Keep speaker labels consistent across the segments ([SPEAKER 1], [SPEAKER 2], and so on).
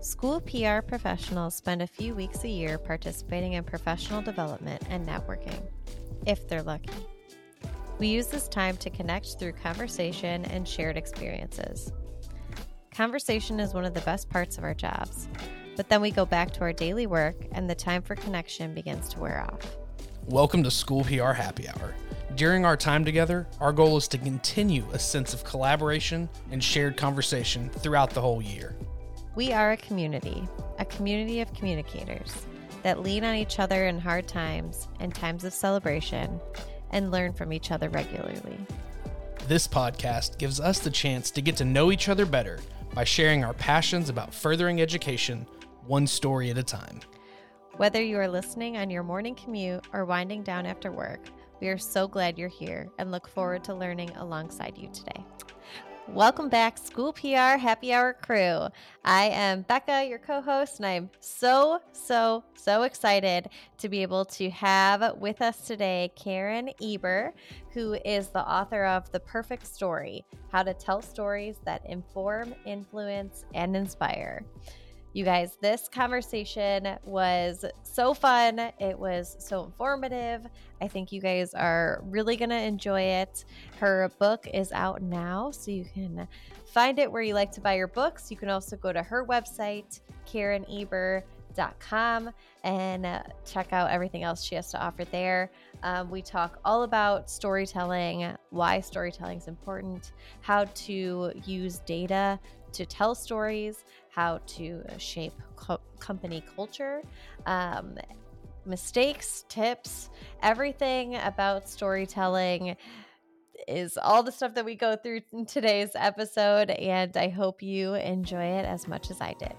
[SPEAKER 1] School PR professionals spend a few weeks a year participating in professional development and networking, if they're lucky. We use this time to connect through conversation and shared experiences. Conversation is one of the best parts of our jobs, but then we go back to our daily work and the time for connection begins to wear off.
[SPEAKER 2] Welcome to School PR Happy Hour. During our time together, our goal is to continue a sense of collaboration and shared conversation throughout the whole year.
[SPEAKER 1] We are a community of communicators that lean on each other in hard times and times of celebration and learn from each other regularly.
[SPEAKER 2] This podcast gives us the chance to get to know each other better by sharing our passions about furthering education, one story at a time.
[SPEAKER 1] Whether you are listening on your morning commute or winding down after work, we are so glad you're here and look forward to learning alongside you today. Welcome back, School PR Happy Hour crew. I am Becca, your co-host, and I'm so excited to be able to have with us today Karen Eber, who is the author of The Perfect Story: How to Tell Stories That Inform, Influence, and Inspire. You guys, this conversation was so fun. It was so informative. I think you guys are really going to enjoy it. Her book is out now, so you can find it where you like to buy your books. You can also go to her website, KarenEber.com, and check out everything else she has to offer there. We talk all about storytelling, why storytelling is important, how to use data to tell stories, how to shape company culture, mistakes, tips, everything about storytelling is all the stuff that we go through in today's episode, and I hope you enjoy it as much as I did.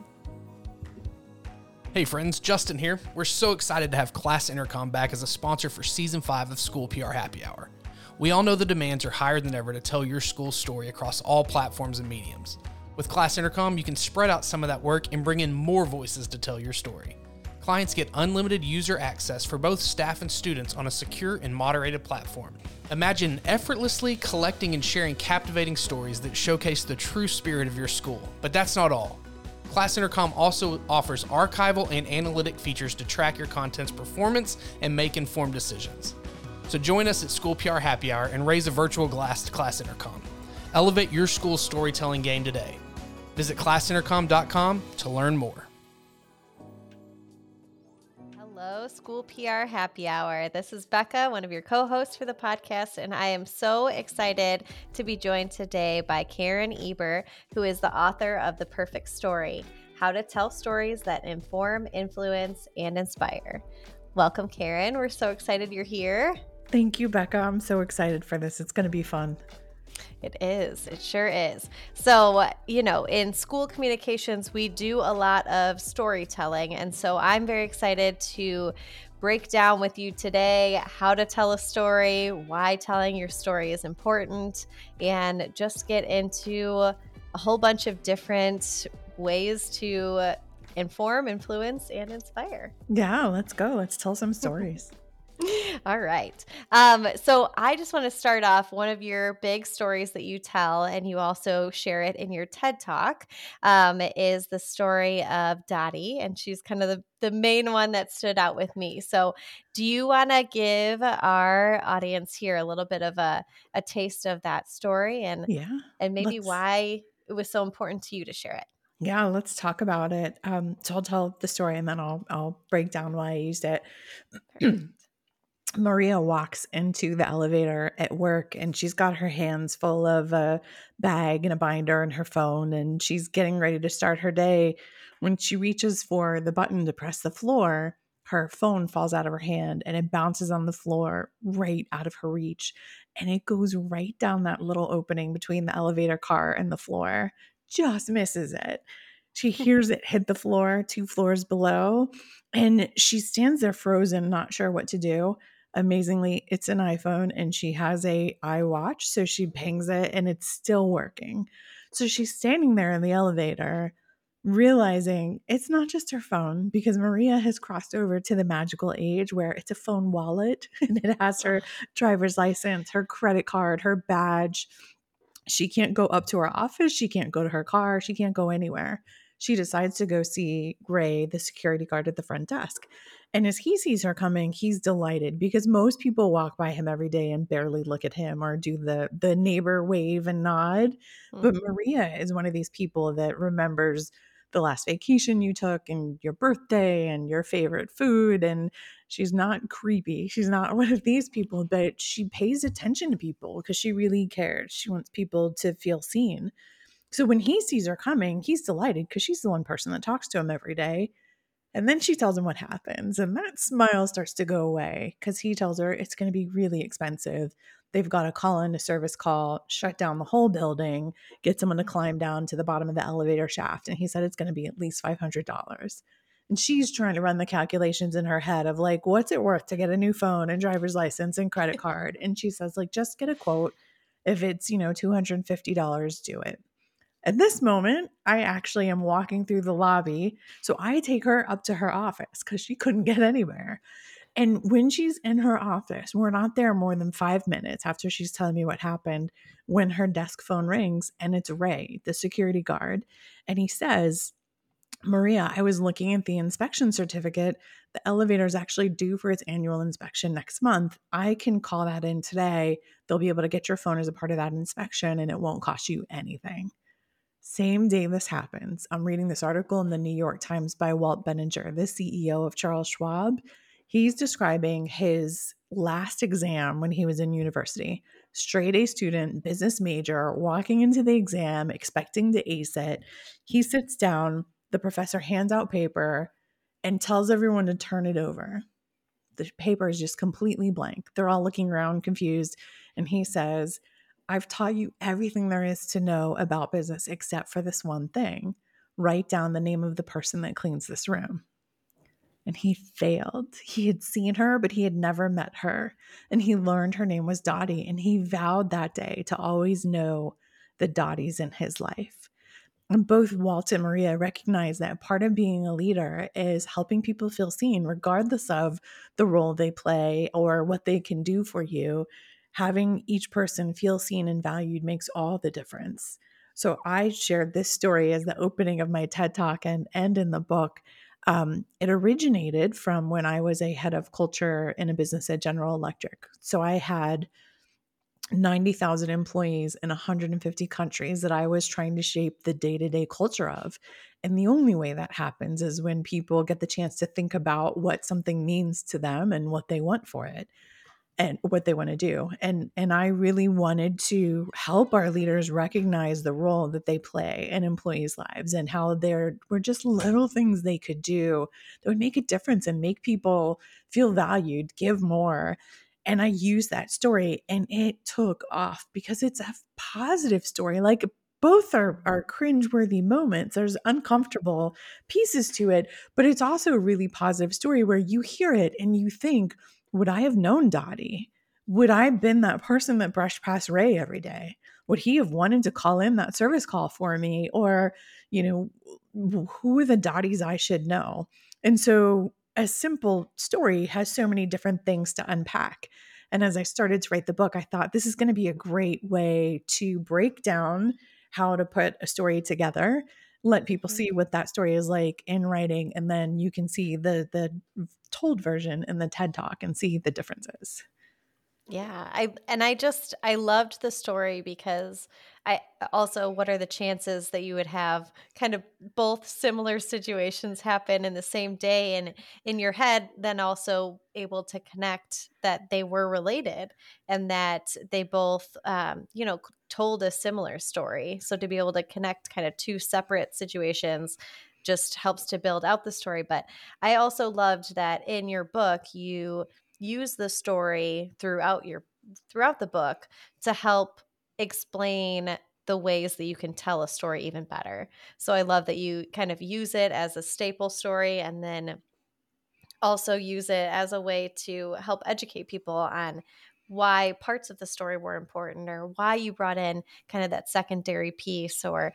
[SPEAKER 2] Hey friends, Justin here. We're so excited to have Class Intercom back as a sponsor for Season 5 of School PR Happy Hour. We all know the demands are higher than ever to tell your school's story across all platforms and mediums. With Class Intercom, you can spread out some of that work and bring in more voices to tell your story. Clients get unlimited user access for both staff and students on a secure and moderated platform. Imagine effortlessly collecting and sharing captivating stories that showcase the true spirit of your school. But that's not all. Class Intercom also offers archival and analytic features to track your content's performance and make informed decisions. So join us at School PR Happy Hour and raise a virtual glass to Class Intercom. Elevate your school's storytelling game today. Visit classintercom.com to learn more.
[SPEAKER 1] Hello, School PR Happy Hour. This is Becca, one of your co-hosts for the podcast, and I am so excited to be joined today by Karen Eber, who is the author of The Perfect Story: How to Tell Stories That Inform, Influence, and Inspire. Welcome, Karen. We're so excited you're here.
[SPEAKER 3] Thank you, Becca. I'm so excited for this. It's going to be fun.
[SPEAKER 1] It is. It sure is. So, in school communications, we do a lot of storytelling. And so I'm very excited to break down with you today how to tell a story, why telling your story is important, and just get into a whole bunch of different ways to inform, influence, and inspire.
[SPEAKER 3] Yeah, let's go. Let's tell some stories.
[SPEAKER 1] All right. So I just want to start off, one of your big stories that you tell, and you also share it in your TED Talk, is the story of Dottie, and she's kind of the main one that stood out with me. So do you want to give our audience here a little bit of a taste of that story and maybe why it was so important to you to share it?
[SPEAKER 3] Yeah, let's talk about it. So I'll tell the story and then I'll break down why I used it. Maria walks into the elevator at work and she's got her hands full of a bag and a binder and her phone, and she's getting ready to start her day. When she reaches for the button to press the floor, her phone falls out of her hand and it bounces on the floor right out of her reach. And it goes right down that little opening between the elevator car and the floor, just misses it. She hears it hit the floor 2 floors below, and she stands there frozen, not sure what to do. Amazingly, it's an iPhone and she has a iWatch, so she pings it and it's still working. So she's standing there in the elevator realizing it's not just her phone, because Maria has crossed over to the magical age where it's a phone wallet and it has her driver's license, her credit card, her badge. She can't go up to her office. She can't go to her car. She can't go anywhere. she decides to go see Gray, the security guard at the front desk. And as he sees her coming, he's delighted because most people walk by him every day and barely look at him or do the neighbor wave and nod. But Maria is one of these people that remembers the last vacation you took and your birthday and your favorite food. And she's not creepy. She's not one of these people, but she pays attention to people because she really cares. She wants people to feel seen. So when he sees her coming, he's delighted because she's the one person that talks to him every day. And then she tells him what happens, and that smile starts to go away because he tells her it's going to be really expensive. They've got to call in a service call, shut down the whole building, get someone to climb down to the bottom of the elevator shaft. And he said it's going to be at least $500. And she's trying to run the calculations in her head of like, what's it worth to get a new phone and driver's license and credit card? And she says, like, just get a quote. If it's, $250, do it. At this moment, I actually am walking through the lobby. So I take her up to her office because she couldn't get anywhere. And when she's in her office, we're not there more than 5 minutes after she's telling me what happened when her desk phone rings and it's Ray, the security guard. And he says, Maria, I was looking at the inspection certificate. The elevator is actually due for its annual inspection next month. I can call that in today. They'll be able to get your phone as a part of that inspection and it won't cost you anything. Same day this happens, I'm reading this article in the New York Times by Walt Benninger, the CEO of Charles Schwab. He's describing his last exam when he was in university. Straight A student, business major, walking into the exam, expecting to ace it. He sits down, the professor hands out paper and tells everyone to turn it over. The paper is just completely blank. They're all looking around confused. And he says, I've taught you everything there is to know about business except for this one thing. Write down the name of the person that cleans this room. And he failed. He had seen her, but he had never met her. And he learned her name was Dottie. And he vowed that day to always know the Dotties in his life. And both Walt and Maria recognize that part of being a leader is helping people feel seen, regardless of the role they play or what they can do for you. Having each person feel seen and valued makes all the difference. So I shared this story as the opening of my TED Talk and in the book. It originated from when I was a head of culture in a business at General Electric. So I had 90,000 employees in 150 countries that I was trying to shape the day-to-day culture of. And the only way that happens is when people get the chance to think about what something means to them and what they want for it and what they want to do. And I really wanted to help our leaders recognize the role that they play in employees' lives and how there were just little things they could do that would make a difference and make people feel valued, give more. And I used that story and it took off because it's a positive story. Like both are cringeworthy moments. There's uncomfortable pieces to it, but it's also a really positive story where you hear it and you think, would I have known Dottie? Would I have been that person that brushed past Ray every day? Would he have wanted to call in that service call for me? Or, who are the Dotties I should know? And so a simple story has so many different things to unpack. And as I started to write the book, I thought this is going to be a great way to break down how to put a story together, let people see what that story is like in writing, and then you can see the told version in the TED Talk and see the differences.
[SPEAKER 1] Yeah, I loved the story because I also, what are the chances that you would have kind of both similar situations happen in the same day, and in your head then also able to connect that they were related and that they both told a similar story. So to be able to connect kind of two separate situations just helps to build out the story. But I also loved that in your book you use the story throughout the book to help explain the ways that you can tell a story even better. So I love that you kind of use it as a staple story and then also use it as a way to help educate people on why parts of the story were important or why you brought in kind of that secondary piece or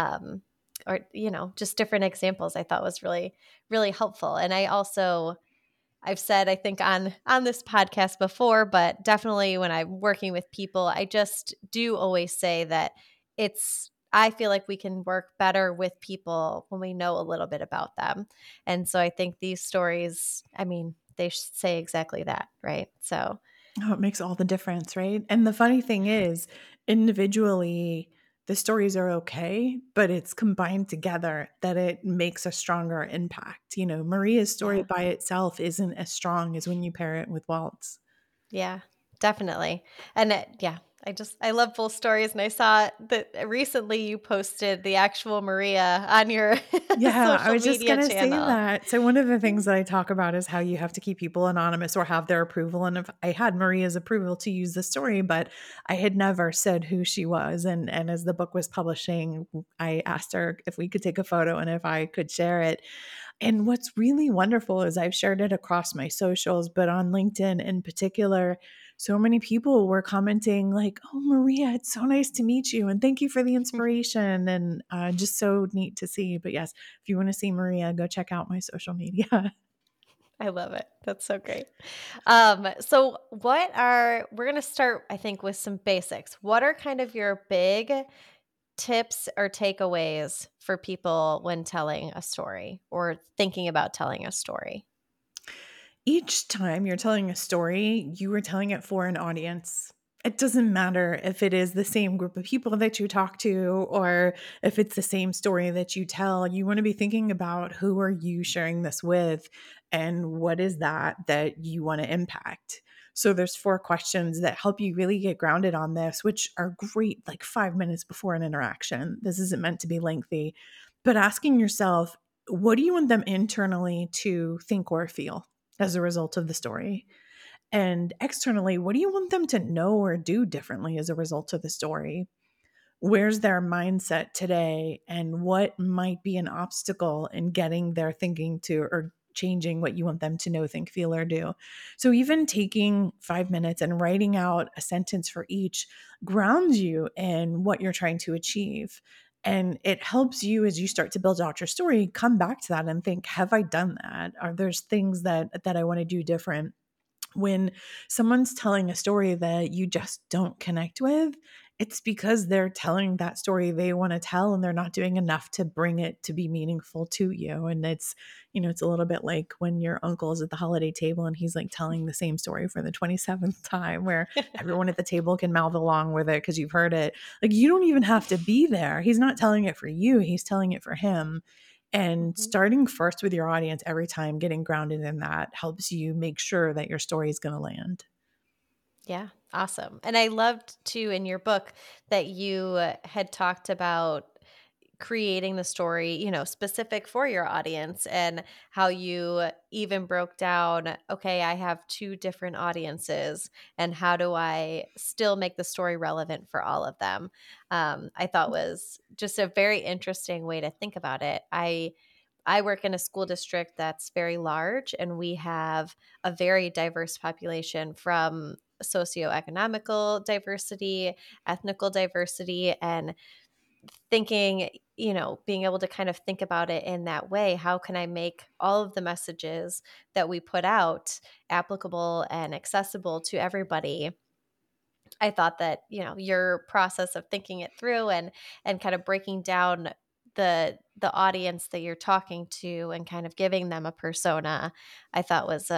[SPEAKER 1] just different examples. I thought was really, really helpful. And I've said, I think on this podcast before, but definitely when I'm working with people, I just do always say that it's I feel like we can work better with people when we know a little bit about them. And so I think these stories, I mean, they say exactly that, right? So,
[SPEAKER 3] Oh, it makes all the difference, right? And the funny thing is, individually, the stories are okay, but it's combined together that it makes a stronger impact. You know, Maria's story
[SPEAKER 1] yeah.
[SPEAKER 3] by itself isn't as strong as when you pair it with Walt's.
[SPEAKER 1] Yeah, definitely. And yeah, I love full stories. And I saw that recently you posted the actual Maria on your
[SPEAKER 3] Yeah, I
[SPEAKER 1] social
[SPEAKER 3] was just
[SPEAKER 1] media
[SPEAKER 3] gonna say
[SPEAKER 1] channel.
[SPEAKER 3] that. So one of the things that I talk about is how you have to keep people anonymous or have their approval. And if I had Maria's approval to use the story, but I had never said who she was. And as the book was publishing, I asked her if we could take a photo and if I could share it. And what's really wonderful is I've shared it across my socials, but on LinkedIn in particular, so many people were commenting like, "Oh, Maria, it's so nice to meet you, and thank you for the inspiration," and just so neat to see. But yes, if you want to see Maria, go check out my social media.
[SPEAKER 1] I love it. That's so great. So we're going to start, I think, with some basics. What are kind of your big tips or takeaways for people when telling a story or thinking about telling a story?
[SPEAKER 3] Each time you're telling a story, you are telling it for an audience. It doesn't matter if it is the same group of people that you talk to or if it's the same story that you tell. You want to be thinking about who are you sharing this with and what is that you want to impact. So there's 4 questions that help you really get grounded on this, which are great like 5 minutes before an interaction. This isn't meant to be lengthy, but asking yourself, what do you want them internally to think or feel as a result of the story? And externally, what do you want them to know or do differently as a result of the story? Where's their mindset today? And what might be an obstacle in getting their thinking to or changing what you want them to know, think, feel, or do? So, even taking 5 minutes and writing out a sentence for each grounds you in what you're trying to achieve. And it helps you as you start to build out your story, come back to that and think, have I done that? Are there things that I want to do different? When someone's telling a story that you just don't connect with, it's because they're telling that story they want to tell and they're not doing enough to bring it to be meaningful to you. And it's, it's a little bit like when your uncle is at the holiday table and he's like telling the same story for the 27th time, where everyone at the table can mouth along with it because you've heard it. Like, you don't even have to be there. He's not telling it for you, he's telling it for him. And
[SPEAKER 1] Mhm.
[SPEAKER 3] starting first with your audience every time, getting grounded in that helps you make sure that your story is going to land.
[SPEAKER 1] Yeah, awesome. And I loved too in your book that you had talked about creating the story, specific for your audience and how you even broke down, okay, I have two different audiences and how do I still make the story relevant for all of them? I thought was just a very interesting way to think about it. I work in a school district that's very large, and we have a very diverse population from socioeconomical diversity, ethnical diversity, and thinking, being able to kind of think about it in that way. How can I make all of the messages that we put out applicable and accessible to everybody? I thought that, your process of thinking it through and kind of breaking down the audience that you're talking to and kind of giving them a persona, I thought was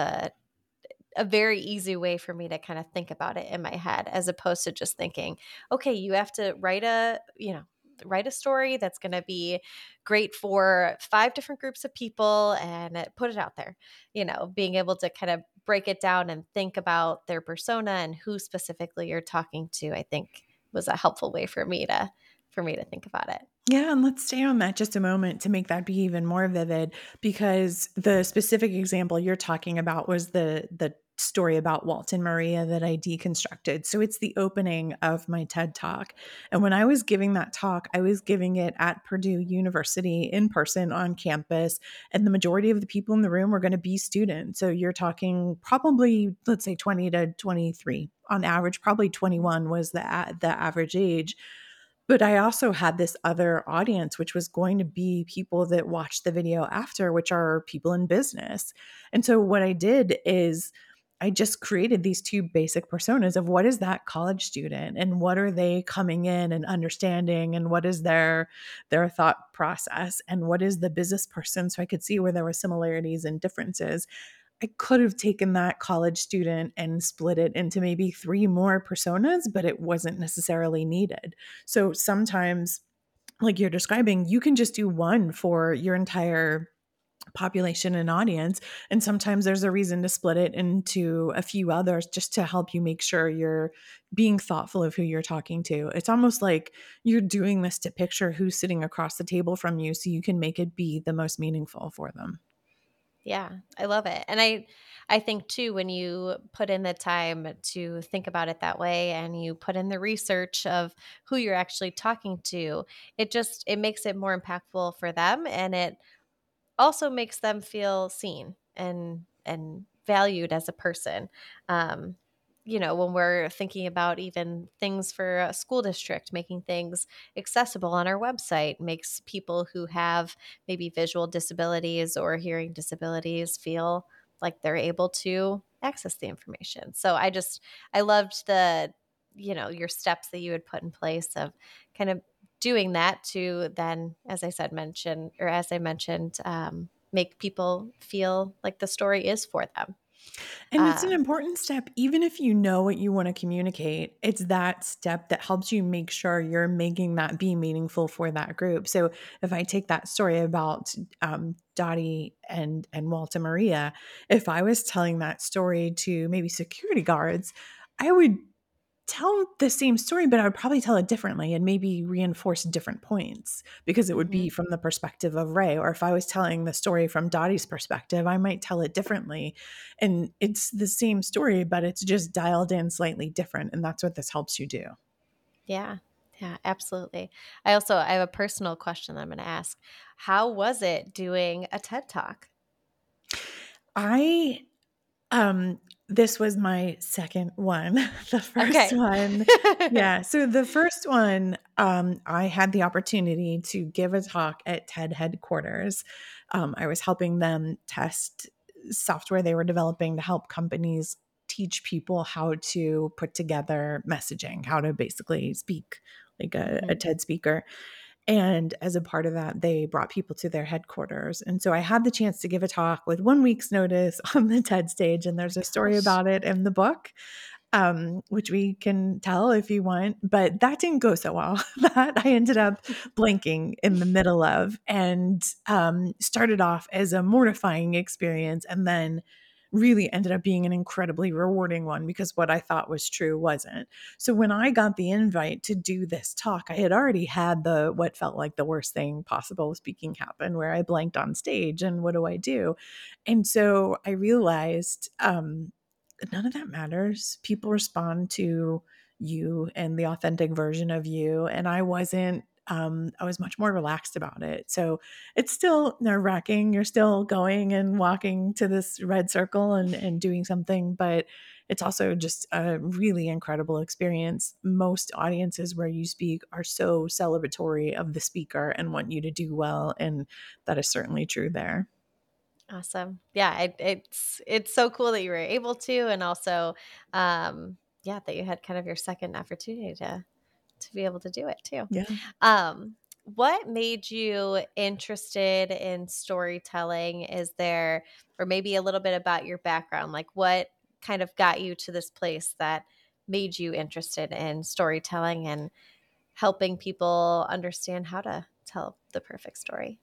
[SPEAKER 1] a very easy way for me to kind of think about it in my head, as opposed to just thinking, okay, you have to write a story that's going to be great for 5 different groups of people and put it out there. Being able to kind of break it down and think about their persona and who specifically you're talking to, I think was a helpful way for me to think about it.
[SPEAKER 3] Yeah, and let's stay on that just a moment to make that be even more vivid, because the specific example you're talking about was the story about Walt and Maria that I deconstructed. So it's the opening of my TED Talk. And when I was giving that talk, I was giving it at Purdue University in person on campus, and the majority of the people in the room were going to be students. So you're talking probably, let's say 20 to 23 on average, probably 21 was the average age. But I also had this other audience, which was going to be people that watched the video after, which are people in business. And so what I did is I just created these two basic personas of what is that college student and what are they coming in and understanding, and what is their thought process, and what is the business person, so I could see where there were similarities and differences. I could have taken that college student and split it into maybe 3 more personas, but it wasn't necessarily needed. So sometimes, like you're describing, you can just do one for your entire population and audience. And sometimes there's a reason to split it into a few others just to help you make sure you're being thoughtful of who you're talking to. It's almost like you're doing this to picture who's sitting across the table from you so you can make it be the most meaningful for them.
[SPEAKER 1] Yeah, I love it. And I think too, when you put in the time to think about it that way and you put in the research of who you're actually talking to, it makes it more impactful for them, and it also makes them feel seen and valued as a person. Um, when we're thinking about even things for a school district, making things accessible on our website makes people who have maybe visual disabilities or hearing disabilities feel like they're able to access the information. So I loved your steps that you had put in place of kind of doing that to then, as I mentioned, make people feel like the story is for them.
[SPEAKER 3] And it's an important step, even if you know what you want to communicate. It's that step that helps you make sure you're making that be meaningful for that group. So if I take that story about Dottie and Walter Maria, if I was telling that story to maybe security guards, I would tell the same story, but I would probably tell it differently and maybe reinforce different points because it would be from the perspective of Ray. Or if I was telling the story from Dottie's perspective, I might tell it differently. And it's the same story, but it's just dialed in slightly different. And that's what this helps you do.
[SPEAKER 1] Yeah. Yeah, absolutely. I have a personal question that I'm going to ask. How was it doing a TED Talk?
[SPEAKER 3] This was my second one. The first
[SPEAKER 1] Okay.
[SPEAKER 3] one. Yeah. So the first one, I had the opportunity to give a talk at TED headquarters. I was helping them test software they were developing to help companies teach people how to put together messaging, how to basically speak like a TED speaker. And as a part of that, they brought people to their headquarters. And so I had the chance to give a talk with 1 week's notice on the TED stage. And there's a story about it in the book, which we can tell if you want. But that didn't go so well. That I ended up blanking in the middle of, and started off as a mortifying experience, and then really ended up being an incredibly rewarding one because what I thought was true wasn't. So when I got the invite to do this talk, I had already had what felt like the worst thing possible speaking happen, where I blanked on stage, and what do I do? And so I realized none of that matters. People respond to you and the authentic version of you. And I wasn't, I was much more relaxed about it. So it's still nerve wracking. You're still going and walking to this red circle and doing something, but it's also just a really incredible experience. Most audiences where you speak are so celebratory of the speaker and want you to do well. And that is certainly true there.
[SPEAKER 1] Awesome. Yeah, it's so cool that you were able to, and also, that you had kind of your second opportunity to be able to do it too.
[SPEAKER 3] Yeah.
[SPEAKER 1] What made you interested in storytelling? Or maybe a little bit about your background, like what kind of got you to this place that made you interested in storytelling and helping people understand how to tell the perfect story?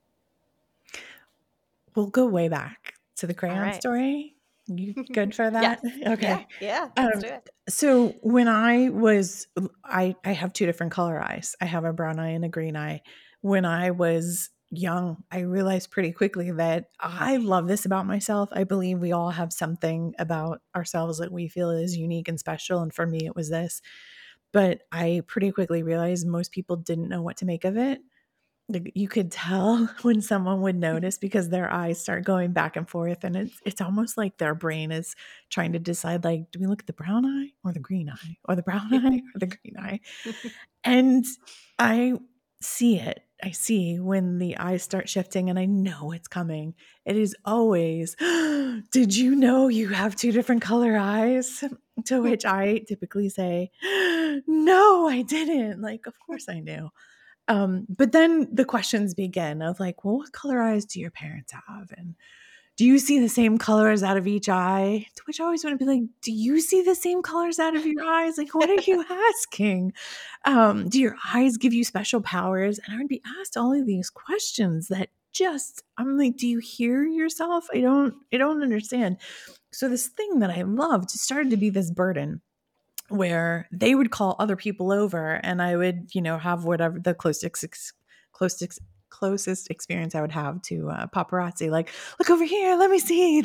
[SPEAKER 3] We'll go way back to the
[SPEAKER 1] All
[SPEAKER 3] crayon
[SPEAKER 1] right.
[SPEAKER 3] story. You good for
[SPEAKER 1] Yes.
[SPEAKER 3] that?
[SPEAKER 1] Yeah.
[SPEAKER 3] Okay.
[SPEAKER 1] Yeah. Let's do it.
[SPEAKER 3] So when I have two different color eyes. I have a brown eye and a green eye. When I was young, I realized pretty quickly that I love this about myself. I believe we all have something about ourselves that we feel is unique and special. And for me, it was this. But I pretty quickly realized most people didn't know what to make of it. Like, you could tell when someone would notice because their eyes start going back and forth, and it's almost like their brain is trying to decide, like, do we look at the brown eye or the green eye, or the brown eye or the green eye? And I see it I see when the eyes start shifting and I know it's coming. It is always, did you know you have two different color eyes? To which I typically say, no, I didn't. Like, of course I knew. But then the questions begin of like, well, what color eyes do your parents have? And do you see the same colors out of each eye? To which I always want to be like, do you see the same colors out of your eyes? Like, what are you asking? Do your eyes give you special powers? And I would be asked all of these questions that just, I'm like, do you hear yourself? I don't understand. So this thing that I loved started to be this burden where they would call other people over and I would, have whatever the closest closest experience I would have to paparazzi, like, look over here, let me see.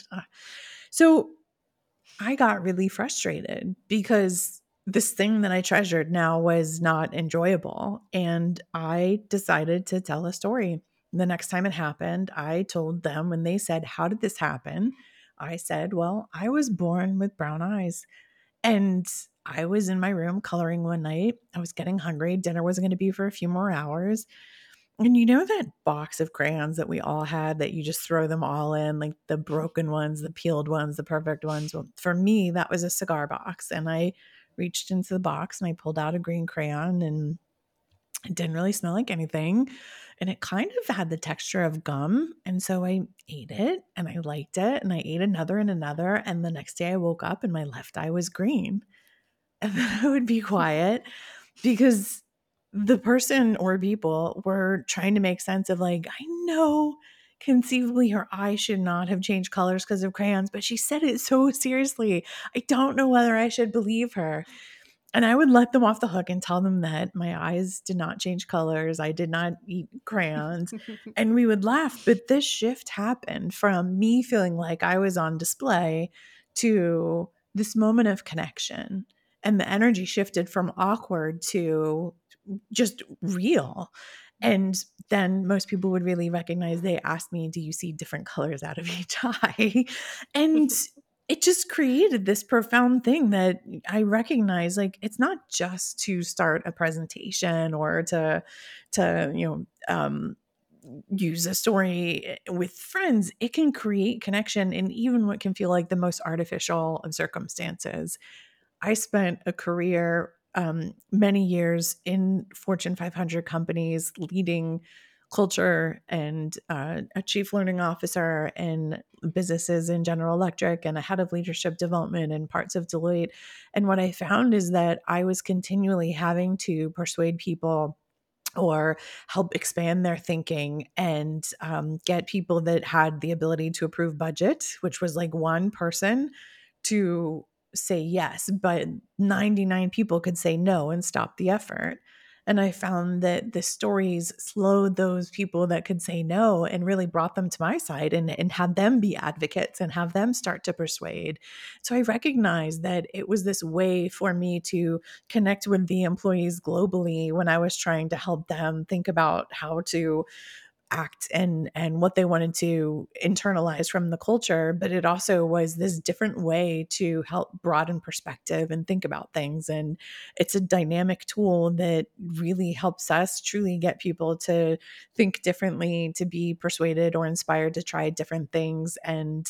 [SPEAKER 3] So I got really frustrated because this thing that I treasured now was not enjoyable. And I decided to tell a story. The next time it happened, I told them when they said, how did this happen? I said, well, I was born with brown eyes. And I was in my room coloring one night. I was getting hungry. Dinner wasn't going to be for a few more hours. And you know that box of crayons that we all had that you just throw them all in, like the broken ones, the peeled ones, the perfect ones? Well, for me, that was a cigar box. And I reached into the box and I pulled out a green crayon and it didn't really smell like anything. And it kind of had the texture of gum. And so I ate it and I liked it. And I ate another and another. And the next day I woke up and my left eye was green. And then I would be quiet because the person or people were trying to make sense of like, I know conceivably her eye should not have changed colors because of crayons, but she said it so seriously. I don't know whether I should believe her. And I would let them off the hook and tell them that my eyes did not change colors. I did not eat crayons. And we would laugh. But this shift happened from me feeling like I was on display to this moment of connection. And the energy shifted from awkward to just real. And then most people would really recognize, they asked me, do you see different colors out of each eye? And it just created this profound thing that I recognize, like, it's not just to start a presentation or to use a story with friends. It can create connection in even what can feel like the most artificial of circumstances. I spent a career, many years in Fortune 500 companies, leading culture and a chief learning officer in businesses in General Electric and a head of leadership development in parts of Deloitte. And what I found is that I was continually having to persuade people or help expand their thinking and get people that had the ability to approve budget, which was like one person, to say yes, but 99 people could say no and stop the effort. And I found that the stories slowed those people that could say no and really brought them to my side and had them be advocates and have them start to persuade. So I recognized that it was this way for me to connect with the employees globally when I was trying to help them think about how to act and what they wanted to internalize from the culture. But it also was this different way to help broaden perspective and think about things. And it's a dynamic tool that really helps us truly get people to think differently, to be persuaded or inspired to try different things. And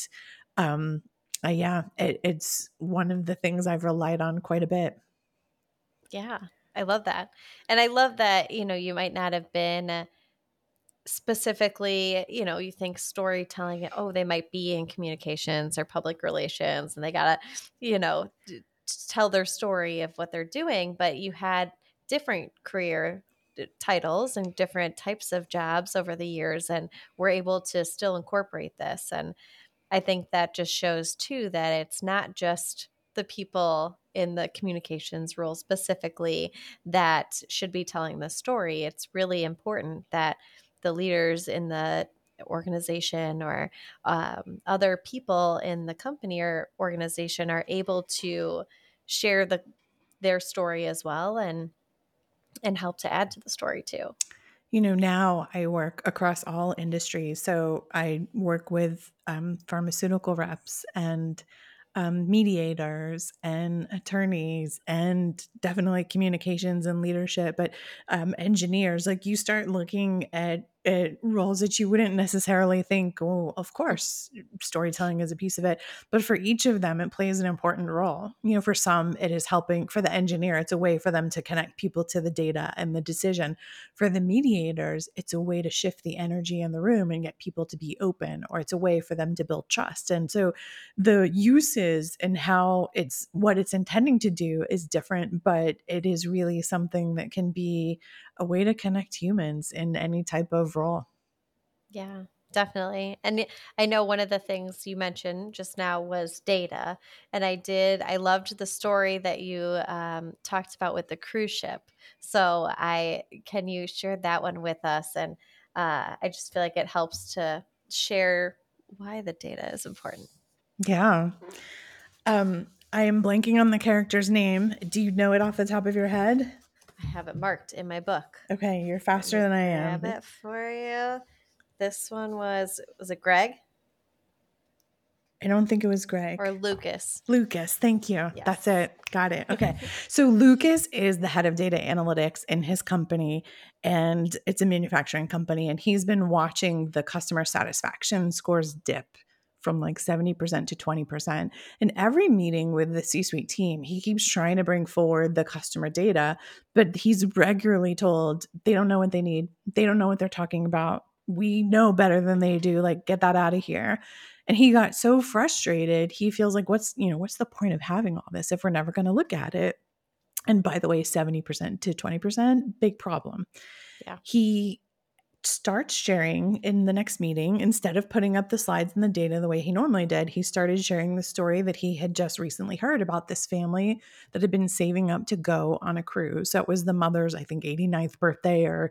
[SPEAKER 3] it's one of the things I've relied on quite a bit.
[SPEAKER 1] Yeah, I love that. And I love that, you might not have been specifically, you think storytelling, oh, they might be in communications or public relations and they got to, tell their story of what they're doing. But you had different career titles and different types of jobs over the years and were able to still incorporate this. And I think that just shows too that it's not just the people in the communications role specifically that should be telling the story. It's really important that the leaders in the organization or other people in the company or organization are able to share their story as well and help to add to the story too.
[SPEAKER 3] Now I work across all industries. So I work with pharmaceutical reps and mediators and attorneys and definitely communications and leadership, but engineers. Like you start looking at roles that you wouldn't necessarily think, oh, of course, storytelling is a piece of it. But for each of them, it plays an important role. You know, for some, it is helping. For the engineer, it's a way for them to connect people to the data and the decision. For the mediators, it's a way to shift the energy in the room and get people to be open, or it's a way for them to build trust. And so the uses and how it's what it's intending to do is different, but it is really something that can be a way to connect humans in any type of role.
[SPEAKER 1] Yeah, definitely. And I know one of the things you mentioned just now was data. And I loved the story that you talked about with the cruise ship. So can you share that one with us? And I just feel like it helps to share why the data is important.
[SPEAKER 3] Yeah. I am blanking on the character's name. Do you know it off the top of your head?
[SPEAKER 1] I have it marked in my book.
[SPEAKER 3] Okay, you're faster than I am.
[SPEAKER 1] Grab it for you. This one was it Greg?
[SPEAKER 3] I don't think it was Greg.
[SPEAKER 1] Or Lucas.
[SPEAKER 3] Lucas, thank you.
[SPEAKER 1] Yes.
[SPEAKER 3] That's it. Got it. Okay. So Lucas is the head of data analytics in his company, and it's a manufacturing company. And he's been watching the customer satisfaction scores dip from like 70% to 20%. In every meeting with the C-suite team, he keeps trying to bring forward the customer data, but he's regularly told they don't know what they need. They don't know what they're talking about. We know better than they do. Like, get that out of here. And he got so frustrated. He feels like, what's the point of having all this if we're never going to look at it? And by the way, 70% to 20%, big problem.
[SPEAKER 1] Yeah.
[SPEAKER 3] He starts sharing in the next meeting. Instead of putting up the slides and the data the way he normally did, he started sharing the story that he had just recently heard about this family that had been saving up to go on a cruise. So it was the mother's, I think, 89th birthday, or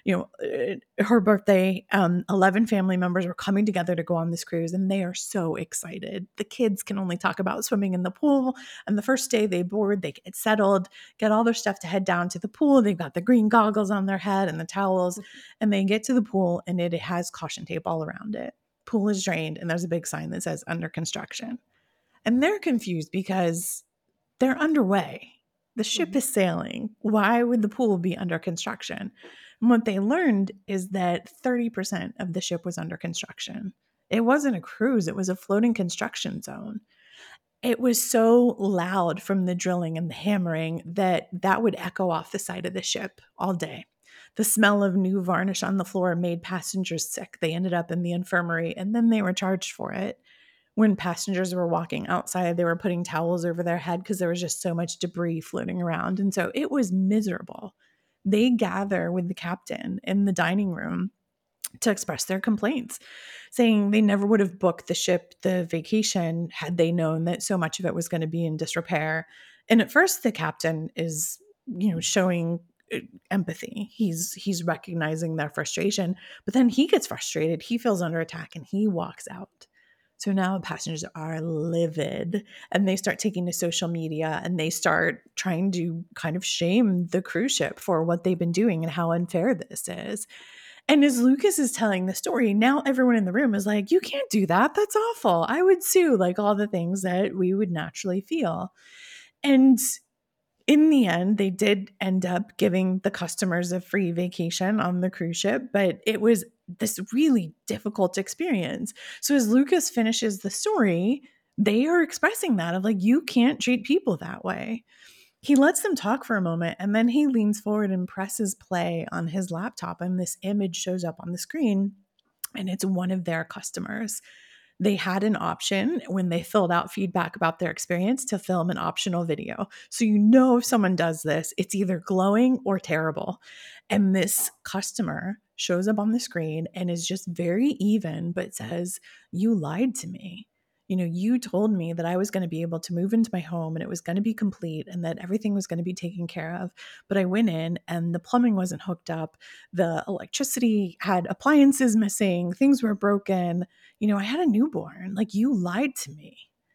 [SPEAKER 3] her birthday. 11 family members were coming together to go on this cruise, and they are so excited. The kids can only talk about swimming in the pool, and the first day they board, they get settled, get all their stuff to head down to the pool. They've got the green goggles on their head and the towels, and they get to the pool, and it has caution tape all around it. Pool is drained, and there's a big sign that says under construction. And they're confused because they're underway. The ship is sailing. Why would the pool be under construction? And what they learned is that 30% of the ship was under construction. It wasn't a cruise, it was a floating construction zone. It was so loud from the drilling and the hammering that would echo off the side of the ship all day. The smell of new varnish on the floor made passengers sick. They ended up in the infirmary, and then they were charged for it. When passengers were walking outside, they were putting towels over their head because there was just so much debris floating around. And so it was miserable. They gather with the captain in the dining room to express their complaints, saying they never would have booked the ship, the vacation, had they known that so much of it was going to be in disrepair. And at first, the captain is, showing empathy. He's recognizing their frustration, but then he gets frustrated. He feels under attack, and he walks out. So now passengers are livid, and they start taking to social media, and they start trying to kind of shame the cruise ship for what they've been doing and how unfair this is. And as Lucas is telling the story, now everyone in the room is like, you can't do that. That's awful. I would sue, like all the things that we would naturally feel. And in the end, they did end up giving the customers a free vacation on the cruise ship, but it was this really difficult experience. So as Lucas finishes the story, they are expressing that of like, you can't treat people that way. He lets them talk for a moment, and then he leans forward and presses play on his laptop, and this image shows up on the screen, and it's one of their customers. They had an option when they filled out feedback about their experience to film an optional video. So if someone does this, it's either glowing or terrible. And this customer shows up on the screen and is just very even, but says, you lied to me. You told me that I was going to be able to move into my home and it was going to be complete and that everything was going to be taken care of. But I went in and the plumbing wasn't hooked up. The electricity had appliances missing. Things were broken. I had a newborn. Like, you lied to me.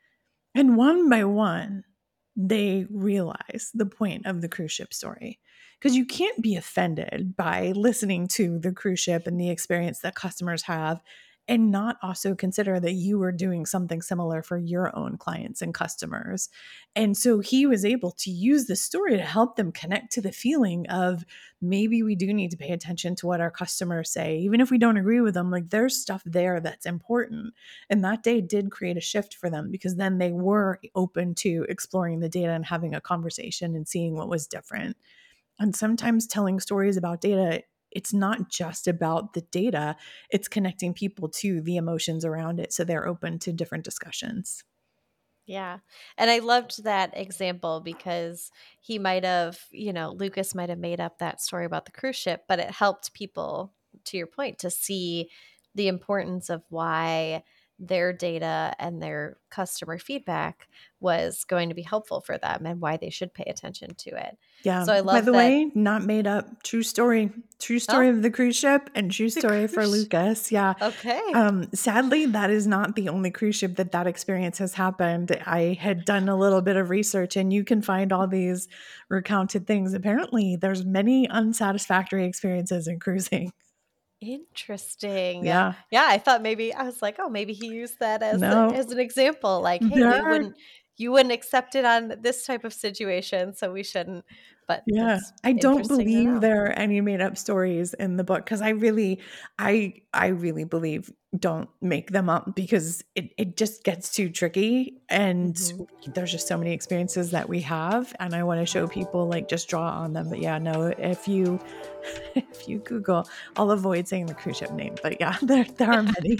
[SPEAKER 3] And one by one, they realize the point of the cruise ship story. Because you can't be offended by listening to the cruise ship and the experience that customers have and not also consider that you were doing something similar for your own clients and customers. And so he was able to use the story to help them connect to the feeling of maybe we do need to pay attention to what our customers say, even if we don't agree with them. Like, there's stuff there that's important. And that day did create a shift for them, because then they were open to exploring the data and having a conversation and seeing what was different. And sometimes telling stories about data, it's not just about the data, it's connecting people to the emotions around it, so they're open to different discussions.
[SPEAKER 1] Yeah. And I loved that example because he might have, Lucas might have made up that story about the cruise ship, but it helped people, to your point, to see the importance of why their data and their customer feedback was going to be helpful for them and why they should pay attention to it.
[SPEAKER 3] Yeah.
[SPEAKER 1] So I
[SPEAKER 3] By
[SPEAKER 1] love
[SPEAKER 3] the
[SPEAKER 1] that.
[SPEAKER 3] way, not made up. True story. True story
[SPEAKER 1] Oh,
[SPEAKER 3] of the cruise ship and true
[SPEAKER 1] the
[SPEAKER 3] story for
[SPEAKER 1] cruise.
[SPEAKER 3] Lucas. Yeah.
[SPEAKER 1] Okay.
[SPEAKER 3] Sadly, that is not the only cruise ship that experience has happened. I had done a little bit of research, and you can find all these recounted things. Apparently, there's many unsatisfactory experiences in cruising.
[SPEAKER 1] Interesting.
[SPEAKER 3] Yeah.
[SPEAKER 1] Yeah, I thought maybe I was like, oh, maybe he used that
[SPEAKER 3] No,
[SPEAKER 1] as an example. Like, hey,
[SPEAKER 3] there are.
[SPEAKER 1] you wouldn't accept it on this type of situation, so we shouldn't. But
[SPEAKER 3] Yeah,
[SPEAKER 1] that's
[SPEAKER 3] I don't
[SPEAKER 1] interesting to
[SPEAKER 3] believe
[SPEAKER 1] know.
[SPEAKER 3] there are any made up stories in the book, because I really believe don't make them up, because it just gets too tricky, and
[SPEAKER 1] Mhm.
[SPEAKER 3] there's just so many experiences that we have, and I want to show people, like, just draw on them. But yeah, no, if you if you Google, I'll avoid saying the cruise ship name, but yeah, there are many.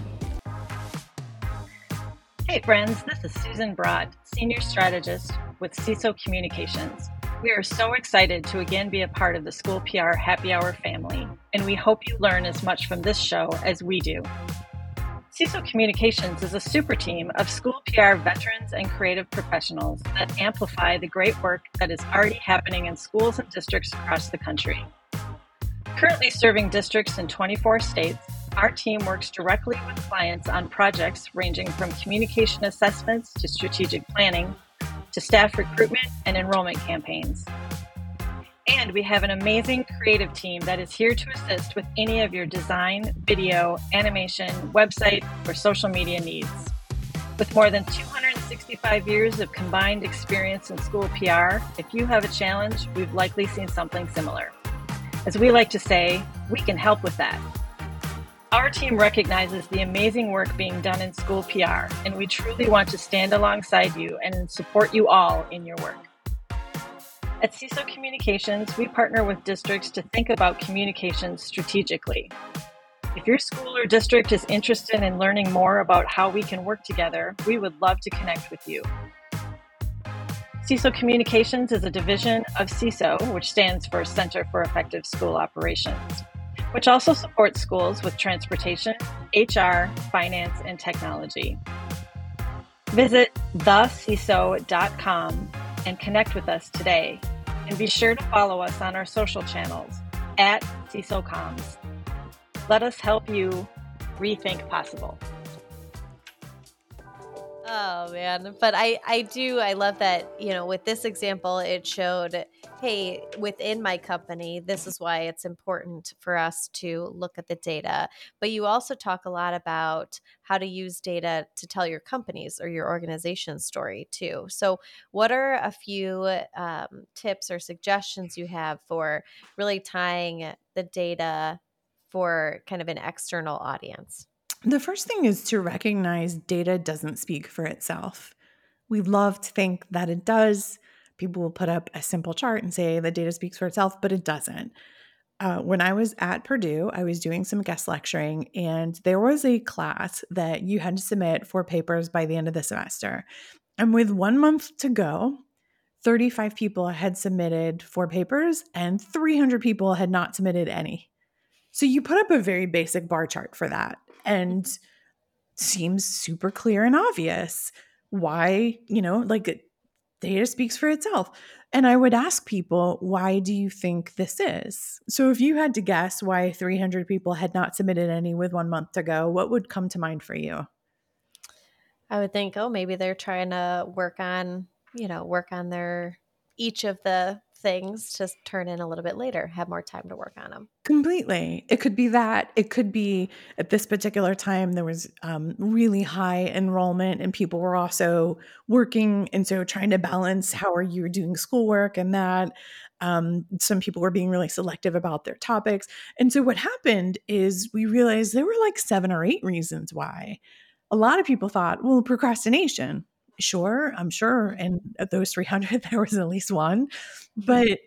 [SPEAKER 4] Hey friends, this is Susan Broad, Senior Strategist with CISO Communications. We are so excited to again be a part of the School PR Happy Hour family, and we hope you learn as much from this show as we do. CISO Communications is a super team of school PR veterans and creative professionals that amplify the great work that is already happening in schools and districts across the country. Currently serving districts in 24 states, our team works directly with clients on projects ranging from communication assessments to strategic planning, to staff recruitment and enrollment campaigns. And we have an amazing creative team that is here to assist with any of your design, video, animation, website, or social media needs. With more than 265 years of combined experience in school PR, if you have a challenge, we've likely seen something similar. As we like to say, we can help with that. Our team recognizes the amazing work being done in school PR, and we truly want to stand alongside you and support you all in your work. At CISO Communications, we partner with districts to think about communications strategically. If your school or district is interested in learning more about how we can work together, we would love to connect with you. CISO Communications is a division of CISO, which stands for Center for Effective School Operations, which also supports schools with transportation, HR, finance, and technology. Visit theciso.com and connect with us today. And be sure to follow us on our social channels at CISOComms. Let us help you rethink possible.
[SPEAKER 1] Oh man, but I love that, with this example, it showed, hey, within my company, this is why it's important for us to look at the data. But you also talk a lot about how to use data to tell your company's or your organization's story too. So what are a few tips or suggestions you have for really tying the data for kind of an external audience?
[SPEAKER 3] The first thing is to recognize data doesn't speak for itself. We love to think that it does. People will put up a simple chart and say the data speaks for itself, but it doesn't. When I was at Purdue, I was doing some guest lecturing, and there was a class that you had to submit 4 papers by the end of the semester. And with 1 month to go, 35 people had submitted 4 papers, and 300 people had not submitted any. So you put up a very basic bar chart for that, and seems super clear and obvious why, like, data speaks for itself. And I would ask people, why do you think this is? So if you had to guess why 300 people had not submitted any with 1 month to go, what would come to mind for you?
[SPEAKER 1] I would think, oh, maybe they're trying to work on their each of the things to turn in a little bit later, have more time to work on them.
[SPEAKER 3] Completely. It could be that. It could be at this particular time there was really high enrollment and people were also working. And so trying to balance how are you doing schoolwork and that. Some people were being really selective about their topics. And so what happened is we realized there were like 7 or 8 reasons why. A lot of people thought, well, procrastination. Sure, I'm sure. And of those 300, there was at least one. But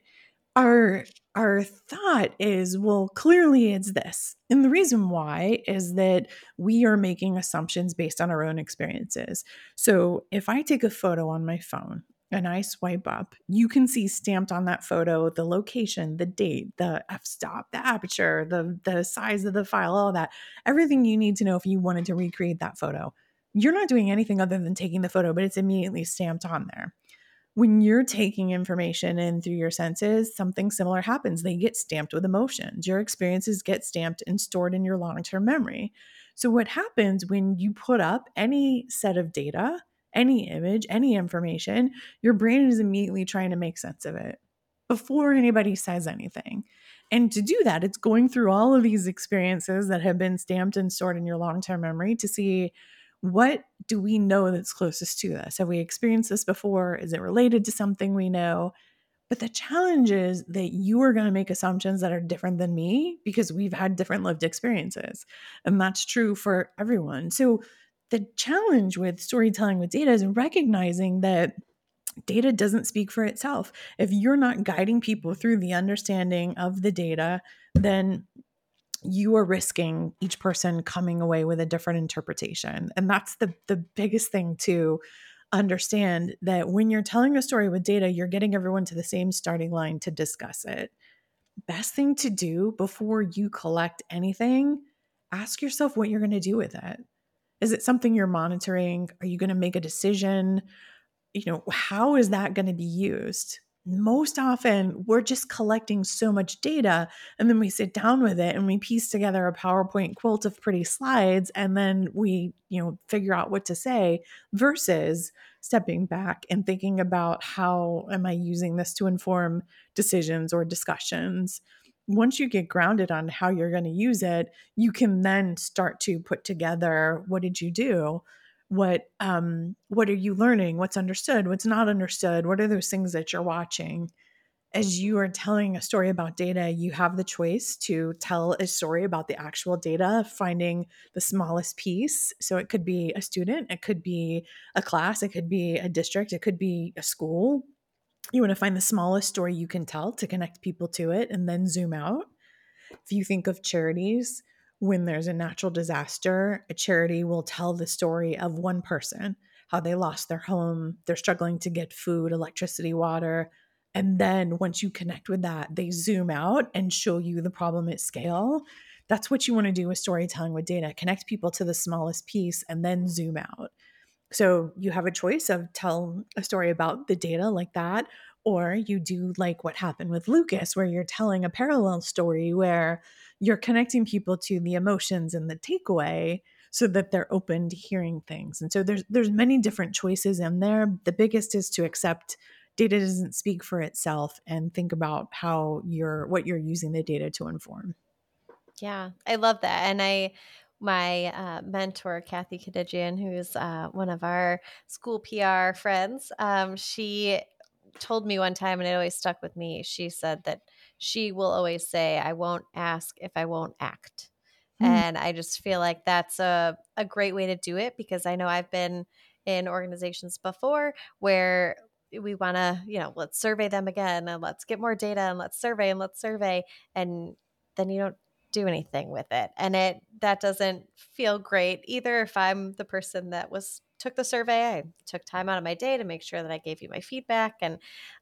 [SPEAKER 3] our our thought is, well, clearly it's this. And the reason why is that we are making assumptions based on our own experiences. So if I take a photo on my phone and I swipe up, you can see stamped on that photo the location, the date, the f-stop, the aperture, the size of the file, all that, everything you need to know if you wanted to recreate that photo. You're not doing anything other than taking the photo, but it's immediately stamped on there. When you're taking information in through your senses, something similar happens. They get stamped with emotions. Your experiences get stamped and stored in your long term memory. So, what happens when you put up any set of data, any image, any information, your brain is immediately trying to make sense of it before anybody says anything. And to do that, it's going through all of these experiences that have been stamped and stored in your long term memory to see what do we know that's closest to this? Have we experienced this before? Is it related to something we know? But the challenge is that you are going to make assumptions that are different than me because we've had different lived experiences. And that's true for everyone. So the challenge with storytelling with data is recognizing that data doesn't speak for itself. If you're not guiding people through the understanding of the data, then you are risking each person coming away with a different interpretation. And that's the biggest thing to understand, that when you're telling a story with data, you're getting everyone to the same starting line to discuss it. Best thing to do before you collect anything, ask yourself what you're going to do with it. Is it something you're monitoring? Are you going to make a decision? How is that going to be used? Most often, we're just collecting so much data, and then we sit down with it and we piece together a PowerPoint quilt of pretty slides, and then we, figure out what to say, versus stepping back and thinking about how am I using this to inform decisions or discussions. Once you get grounded on how you're going to use it, you can then start to put together, what did you do? What are you learning? What's understood? What's not understood? What are those things that you're watching? As you are telling a story about data, you have the choice to tell a story about the actual data, finding the smallest piece. So it could be a student, it could be a class, it could be a district, it could be a school. You want to find the smallest story you can tell to connect people to it and then zoom out. If you think of charities, when there's a natural disaster, a charity will tell the story of one person, how they lost their home, they're struggling to get food, electricity, water. And then once you connect with that, they zoom out and show you the problem at scale. That's what you want to do with storytelling with data. Connect people to the smallest piece and then zoom out. So you have a choice of tell a story about the data like that, or you do like what happened with Lucas, where you're telling a parallel story where you're connecting people to the emotions and the takeaway so that they're open to hearing things. And so there's many different choices in there. The biggest is to accept data doesn't speak for itself and think about what you're using the data to inform.
[SPEAKER 1] Yeah, I love that. And my mentor, Kathy Kadigian, who's one of our school PR friends, she told me one time, and it always stuck with me. She said that she will always say, I won't ask if I won't act.
[SPEAKER 3] Mm.
[SPEAKER 1] And I just feel like that's a great way to do it, because I know I've been in organizations before where we want to, let's survey them again and let's get more data and let's survey and let's survey. And then you don't do anything with it. And that doesn't feel great either. If I'm the person that took the survey, I took time out of my day to make sure that I gave you my feedback. And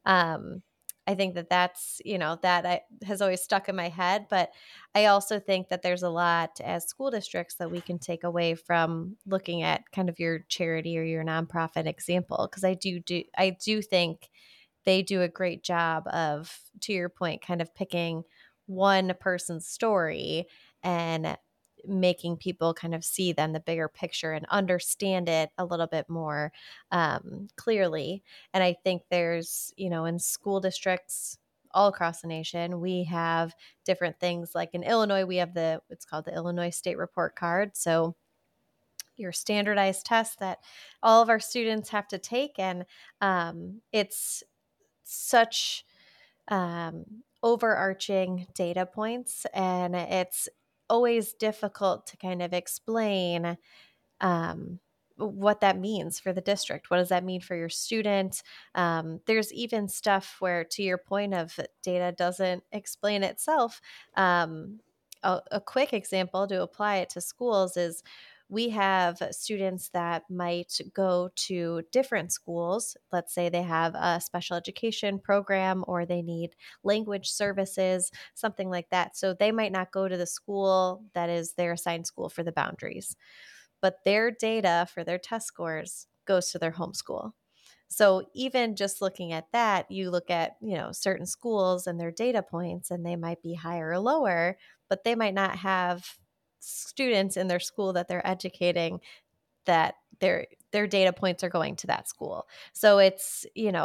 [SPEAKER 1] I think that's, has always stuck in my head. But I also think that there's a lot as school districts that we can take away from looking at kind of your charity or your nonprofit example. Because I do think they do a great job of, to your point, kind of picking one person's story and making people kind of see then the bigger picture and understand it a little bit more clearly. And I think there's, in school districts all across the nation, we have different things. Like in Illinois, we have it's called the Illinois State Report Card. So your standardized test that all of our students have to take. And it's such overarching data points, and it's always difficult to kind of explain what that means for the district. What does that mean for your student? There's even stuff where, to your point of data doesn't explain itself. A quick example to apply it to schools is we have students that might go to different schools. Let's say they have a special education program or they need language services, something like that. So they might not go to the school that is their assigned school for the boundaries, but their data for their test scores goes to their homeschool. So even just looking at that, you look at, certain schools and their data points, and they might be higher or lower, but they might not have students in their school that they're educating that their data points are going to that school. So it's,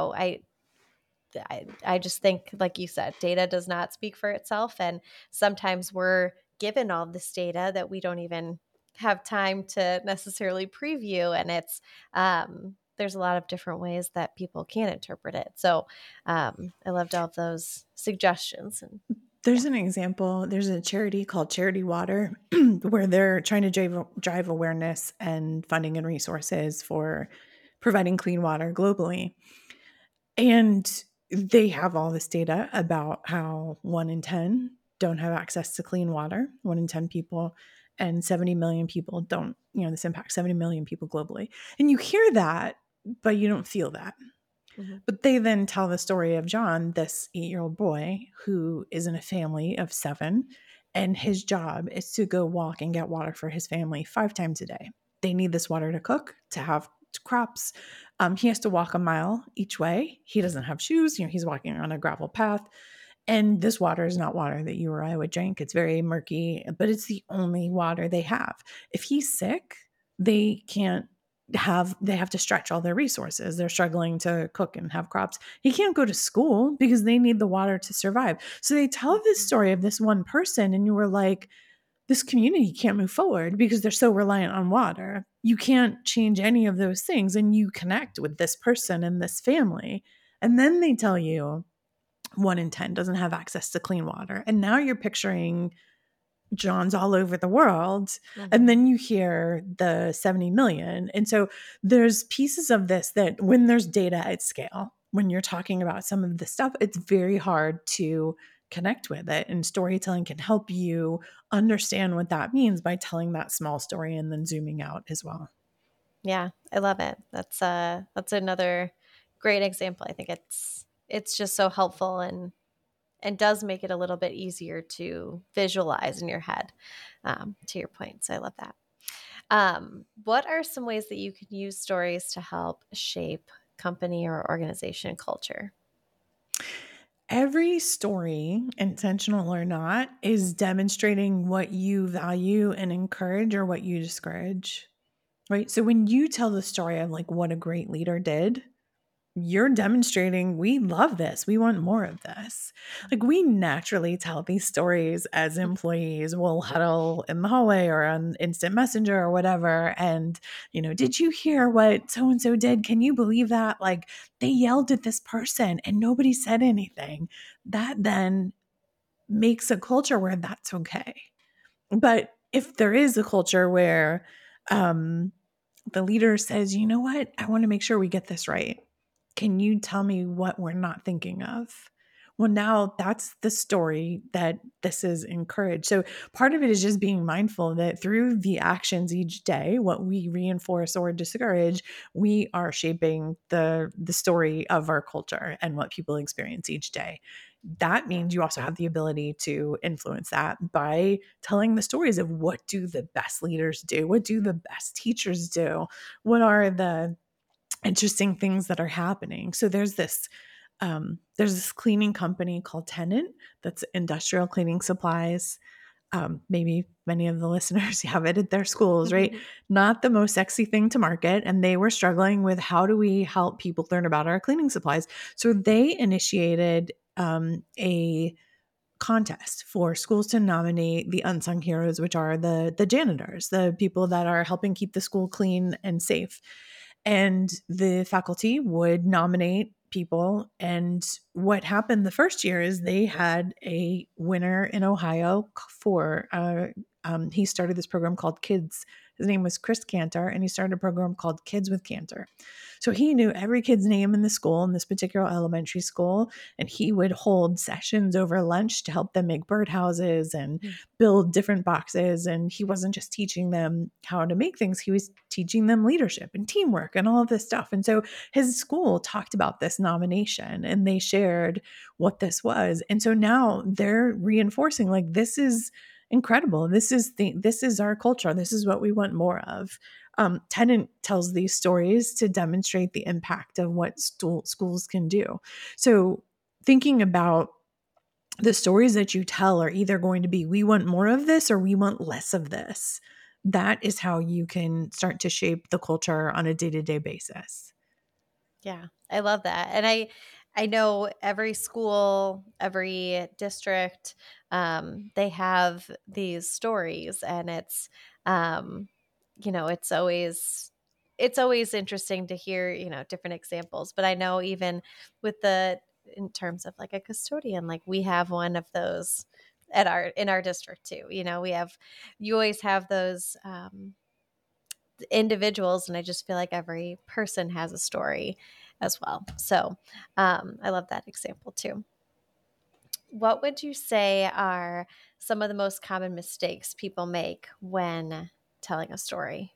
[SPEAKER 1] I just think, like you said, data does not speak for itself. And sometimes we're given all this data that we don't even have time to necessarily preview. And it's, there's a lot of different ways that people can interpret it. So I loved all of those suggestions. And
[SPEAKER 3] there's an example. There's a charity called Charity Water where they're trying to drive awareness and funding and resources for providing clean water globally. And they have all this data about how 1 in 10 don't have access to clean water, 1 in 10 people, and 70 million people don't, this impacts 70 million people globally. And you hear that, but you don't feel that. Mm-hmm. But they then tell the story of John, this 8-year-old boy who is in a family of 7, and his job is to go walk and get water for his family 5 times a day. They need this water to cook, to have crops. He has to walk a mile each way. He doesn't have shoes. He's walking on a gravel path. And this water is not water that you or I would drink. It's very murky, but it's the only water they have. If he's sick, they have to stretch all their resources. They're struggling to cook and have crops. He can't go to school because they need the water to survive. So they tell this story of this one person, and you were like, this community can't move forward because they're so reliant on water. You can't change any of those things, and you connect with this person and this family. And then they tell you 1 in 10 doesn't have access to clean water. And now you're picturing Johns all over the world. Mm-hmm. And then you hear the 70 million. And so there's pieces of this that when there's data at scale, when you're talking about some of the stuff, it's very hard to connect with it. And storytelling can help you understand what that means by telling that small story and then zooming out as well.
[SPEAKER 1] Yeah, I love it. That's another great example. I think it's just so helpful and does make it a little bit easier to visualize in your head, to your point. So I love that. What are some ways that you can use stories to help shape company or organization culture?
[SPEAKER 3] Every story, intentional or not, is demonstrating what you value and encourage or what you discourage, right? So when you tell the story of like what a great leader did, you're demonstrating we love this. We want more of this. Like we naturally tell these stories as employees. We'll huddle in the hallway or on instant messenger or whatever. And, did you hear what so-and-so did? Can you believe that? Like they yelled at this person and nobody said anything. That then makes a culture where that's okay. But if there is a culture where the leader says, you know what, I want to make sure we get this right. Can you tell me what we're not thinking of? Well, now that's the story that this is encouraged. So part of it is just being mindful that through the actions each day, what we reinforce or discourage, we are shaping the story of our culture and what people experience each day. That means you also have the ability to influence that by telling the stories of what do the best leaders do? What do the best teachers do? What are the interesting things that are happening? So there's this cleaning company called Tennant that's industrial cleaning supplies. Maybe many of the listeners have it at their schools, right? Not the most sexy thing to market. And they were struggling with how do we help people learn about our cleaning supplies? So they initiated a contest for schools to nominate the unsung heroes, which are the janitors, the people that are helping keep the school clean and safe. And the faculty would nominate people. And what happened the first year is they had a winner in Ohio for, he started this program called Kids. His name was Chris Cantor, and he started a program called Kids with Cantor. So he knew every kid's name in the school, in this particular elementary school, and he would hold sessions over lunch to help them make birdhouses and build different boxes. And he wasn't just teaching them how to make things, he was teaching them leadership and teamwork and all of this stuff. And so his school talked about this nomination and they shared what this was. And so now they're reinforcing, like, this is incredible. This is our culture. This is what we want more of. Tennant tells these stories to demonstrate the impact of what schools can do. So thinking about the stories that you tell are either going to be, we want more of this or we want less of this. That is how you can start to shape the culture on a day-to-day basis.
[SPEAKER 1] Yeah, I love that. And I know every school, every district, they have these stories, and it's, it's always interesting to hear, different examples. But I know even with in terms of like a custodian, like we have one of those in our district too. You always have those, individuals, and I just feel like every person has a story as well. So I love that example too. What would you say are some of the most common mistakes people make when telling a story?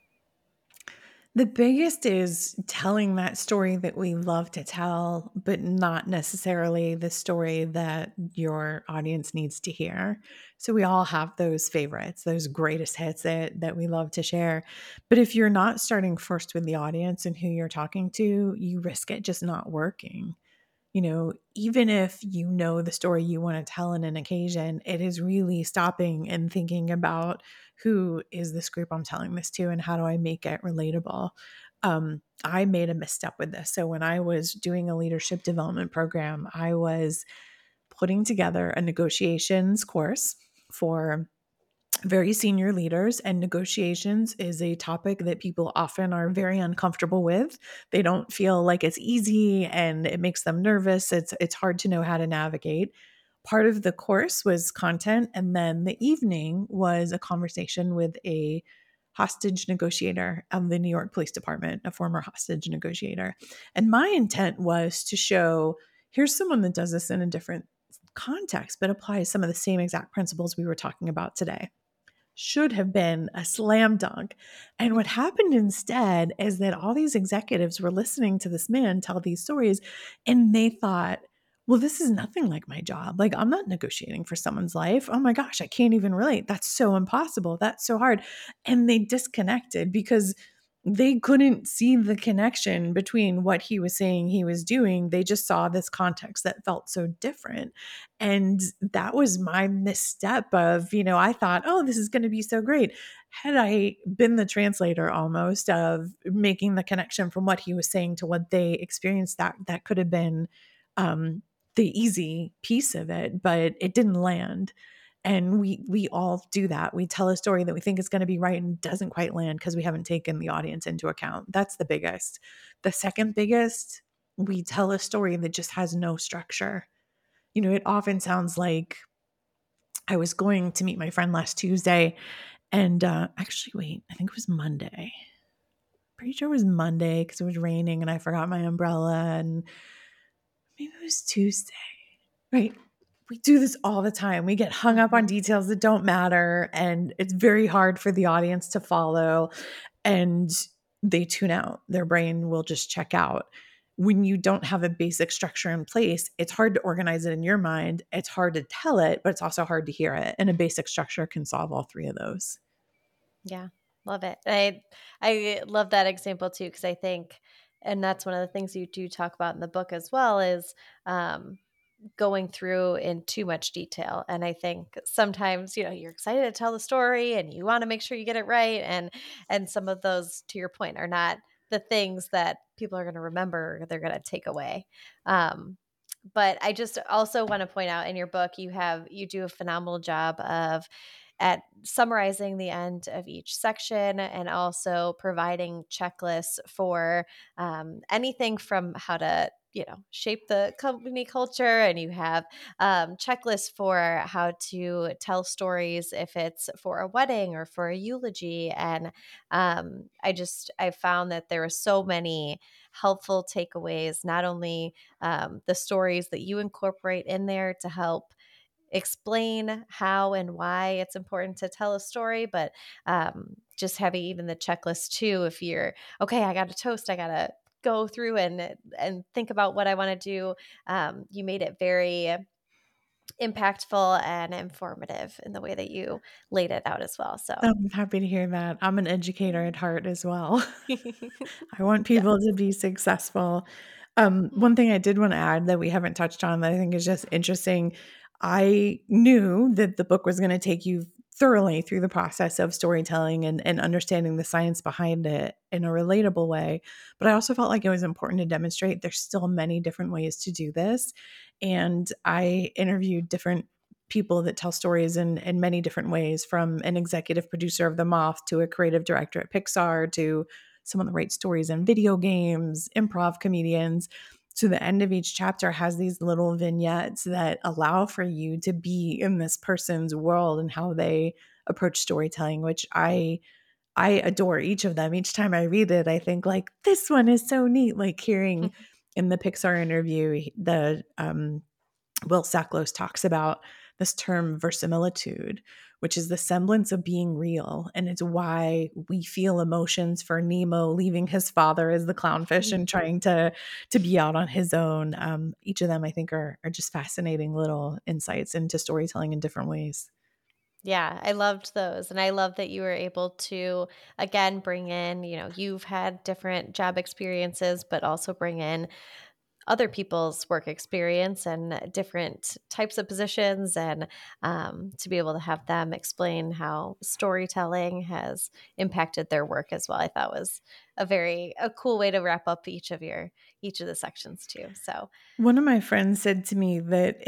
[SPEAKER 3] The biggest is telling that story that we love to tell, but not necessarily the story that your audience needs to hear. So we all have those favorites, those greatest hits that we love to share. But if you're not starting first with the audience and who you're talking to, you risk it just not working. Even if you know the story you want to tell in an occasion, it is really stopping and thinking about who is this group I'm telling this to and how do I make it relatable. I made a misstep with this. So when I was doing a leadership development program, I was putting together a negotiations course for very senior leaders, and negotiations is a topic that people often are very uncomfortable with. They don't feel like it's easy and it makes them nervous. It's hard to know how to navigate. Part of the course was content, and then the evening was a conversation with a hostage negotiator of the New York Police Department, a former hostage negotiator. And my intent was to show, here's someone that does this in a different context, but applies some of the same exact principles we were talking about today. Should have been a slam dunk. And what happened instead is that all these executives were listening to this man tell these stories, and they thought, well, this is nothing like my job. Like, I'm not negotiating for someone's life. Oh my gosh, I can't even relate. That's so impossible. That's so hard. And they disconnected because they couldn't see the connection between what he was saying he was doing. They just saw this context that felt so different. And that was my misstep of, I thought, oh, this is going to be so great. Had I been the translator almost of making the connection from what he was saying to what they experienced, that could have been the easy piece of it, but it didn't land. And we all do that. We tell a story that we think is going to be right and doesn't quite land because we haven't taken the audience into account. That's the biggest. The second biggest, we tell a story that just has no structure. It often sounds like I was going to meet my friend last Tuesday, and actually, wait, I think it was Monday. Pretty sure it was Monday because it was raining and I forgot my umbrella, and maybe it was Tuesday. Right. We do this all the time. We get hung up on details that don't matter, and it's very hard for the audience to follow, and they tune out. Their brain will just check out. When you don't have a basic structure in place, it's hard to organize it in your mind. It's hard to tell it, but it's also hard to hear it. And a basic structure can solve all three of those.
[SPEAKER 1] Yeah, love it. I love that example too, because I think, and that's one of the things you do talk about in the book as well, is going through in too much detail. And I think sometimes, you're excited to tell the story and you want to make sure you get it right. And some of those, to your point, are not the things that people are going to remember, they're going to take away. But I just also want to point out, in your book, you do a phenomenal job at summarizing the end of each section, and also providing checklists for anything from how to shape the company culture, and you have checklists for how to tell stories if it's for a wedding or for a eulogy. And I found that there are so many helpful takeaways, not only the stories that you incorporate in there to help explain how and why it's important to tell a story, but just having even the checklist too. If you're okay, I got a toast, I got to go through and think about what I want to do. You made it very impactful and informative in the way that you laid it out as well. So
[SPEAKER 3] I'm happy to hear that. I'm an educator at heart as well. I want
[SPEAKER 1] yeah.
[SPEAKER 3] people to be successful. One thing I did want to add that we haven't touched on that I think is just interesting. I knew that the book was going to take you thoroughly through the process of storytelling and understanding the science behind it in a relatable way. But I also felt like it was important to demonstrate there's still many different ways to do this. And I interviewed different people that tell stories in many different ways, from an executive producer of The Moth to a creative director at Pixar to someone that writes stories in video games, improv comedians. So the end of each chapter has these little vignettes that allow for you to be in this person's world and how they approach storytelling, which I adore each of them. Each time I read it, I think like, this one is so neat. Like hearing in the Pixar interview, the Will Sacklos talks about this term verisimilitude, which is the semblance of being real. And it's why we feel emotions for Nemo leaving his father as the clownfish and trying to be out on his own. Each of them, I think, are just fascinating little insights into storytelling in different ways.
[SPEAKER 1] Yeah, I loved those. And I love that you were able to, again, bring in, you've had different job experiences, but also bring in other people's work experience and different types of positions, and to be able to have them explain how storytelling has impacted their work as well. I thought was a cool way to wrap up each of the sections too. So
[SPEAKER 3] One of my friends said to me that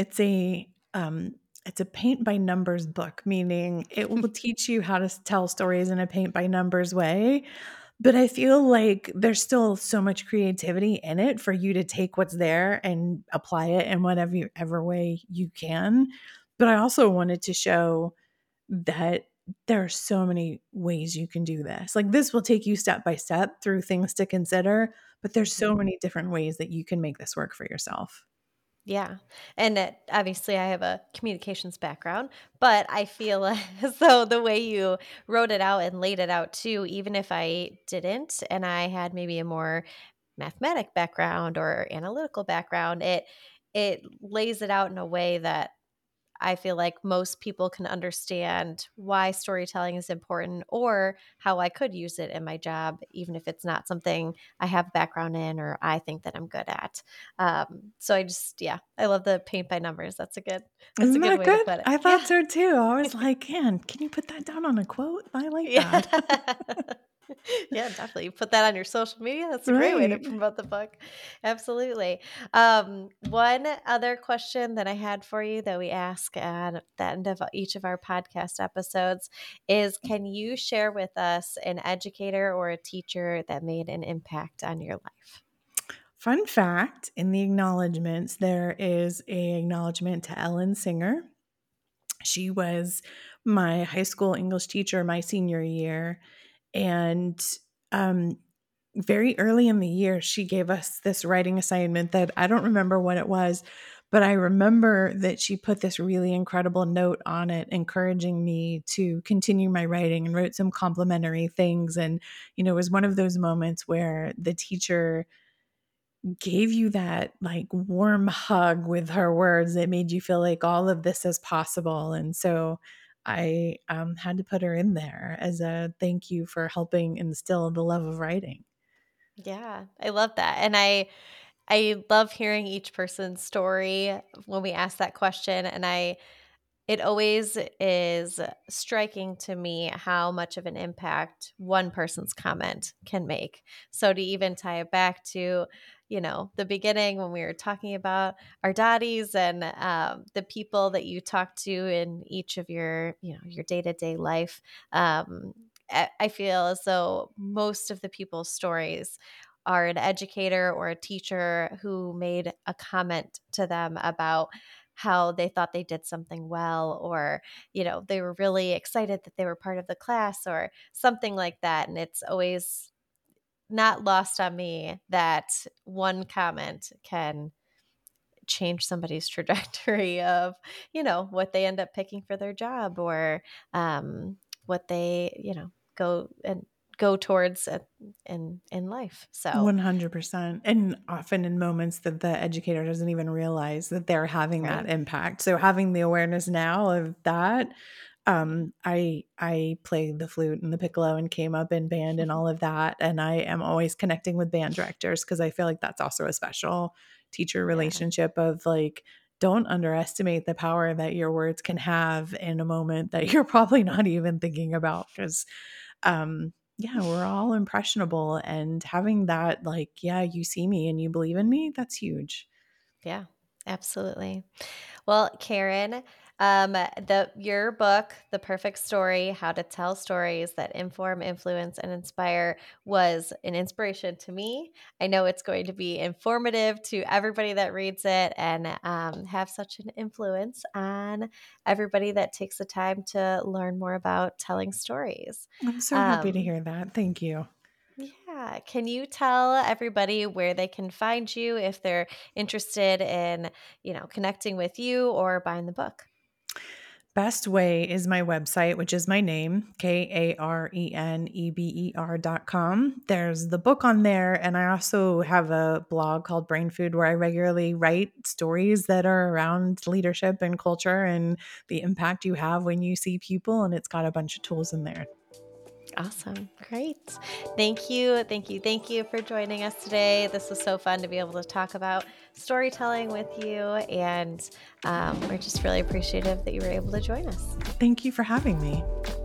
[SPEAKER 3] it's a paint by numbers book, meaning it will teach you how to tell stories in a paint by numbers way. But I feel like there's still so much creativity in it for you to take what's there and apply it in whatever way you can. But I also wanted to show that there are so many ways you can do this. Like, this will take you step by step through things to consider, but there's so many different ways that you can make this work for yourself.
[SPEAKER 1] yeah. And obviously, I have a communications background, but I feel as though the way you wrote it out and laid it out too, even if I didn't, and I had maybe a more mathematic background or analytical background, it lays it out in a way that I feel like most people can understand why storytelling is important, or how I could use it in my job, even if it's not something I have background in or I think that I'm good at. So I love the paint by numbers. That's a
[SPEAKER 3] Isn't
[SPEAKER 1] good
[SPEAKER 3] that
[SPEAKER 1] way to
[SPEAKER 3] good?
[SPEAKER 1] put it.
[SPEAKER 3] I thought
[SPEAKER 1] Yeah.
[SPEAKER 3] so too. I was like, man, can you put that down on a quote? I like
[SPEAKER 1] Yeah.
[SPEAKER 3] that.
[SPEAKER 1] Yeah, definitely. Put that on your social media. That's a great way to
[SPEAKER 3] Right.
[SPEAKER 1] promote the book. Absolutely. One other question that I had for you that we ask at the end of each of our podcast episodes is, can you share with us an educator or a teacher that made an impact on your life?
[SPEAKER 3] Fun fact, in the acknowledgments, there is a acknowledgement to Ellen Singer. She was my high school English teacher my senior year. And very early in the year, she gave us this writing assignment that I don't remember what it was, but I remember that she put this really incredible note on it, encouraging me to continue my writing, and wrote some complimentary things. And, it was one of those moments where the teacher gave you that like warm hug with her words that made you feel like all of this is possible. And so I had to put her in there as a thank you for helping instill the love of writing.
[SPEAKER 1] Yeah, I love that. And I I love hearing each person's story when we ask that question. And it always is striking to me how much of an impact one person's comment can make. So to even tie it back to, the beginning when we were talking about our daddies and the people that you talk to in each of your day-to-day life, I feel as though most of the people's stories are an educator or a teacher who made a comment to them about how they thought they did something well, or, they were really excited that they were part of the class or something like that. And it's always not lost on me that one comment can change somebody's trajectory of, what they end up picking for their job, or what they, go towards in life. So
[SPEAKER 3] 100%. And often in moments that the educator doesn't even realize that they're having that impact. So having the awareness now of that, I play the flute and the piccolo and came up in band and all of that. And I am always connecting with band directors because I feel like that's also a special teacher relationship of like, don't underestimate the power that your words can have in a moment that you're probably not even thinking about. Because yeah, we're all impressionable, and having that, like, yeah, you see me and you believe in me, that's huge.
[SPEAKER 1] Yeah, absolutely. Well, Karen, your book, The Perfect Story: How to Tell Stories That Inform, Influence, and Inspire, was an inspiration to me. I know it's going to be informative to everybody that reads it, and have such an influence on everybody that takes the time to learn more about telling stories.
[SPEAKER 3] I'm so happy to hear that. Thank you.
[SPEAKER 1] Yeah. Can you tell everybody where they can find you if they're interested in, connecting with you or buying the book?
[SPEAKER 3] Best way is my website, which is my name, KarenEber.com. There's the book on there. And I also have a blog called Brain Food where I regularly write stories that are around leadership and culture and the impact you have when you see people. And it's got a bunch of tools in there.
[SPEAKER 1] Awesome. Great. Thank you. Thank you. Thank you for joining us today. This was so fun to be able to talk about storytelling with you. And we're just really appreciative that you were able to join us.
[SPEAKER 3] Thank you for having me.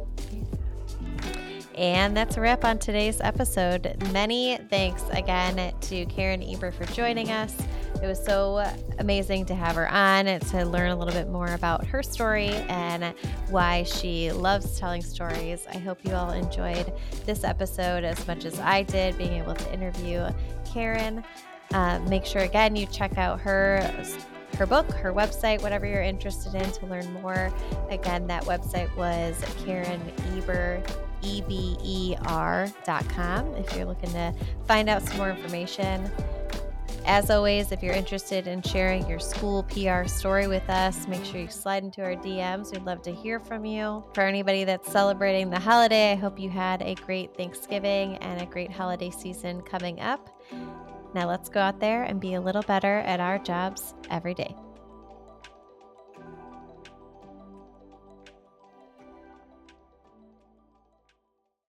[SPEAKER 1] And that's a wrap on today's episode. Many thanks again to Karen Eber for joining us. It was so amazing to have her on to learn a little bit more about her story and why she loves telling stories. I hope you all enjoyed this episode as much as I did, being able to interview Karen. Make sure, again, you check out her book, her website, whatever you're interested in to learn more. Again, that website was KarenEber.com if you're looking to find out some more information. As always, if you're interested in sharing your school PR story with us, make sure you slide into our DMs. We'd love to hear from you. For anybody that's celebrating the holiday, I hope you had a great Thanksgiving and a great holiday season coming up. Now let's go out there and be a little better at our jobs every day.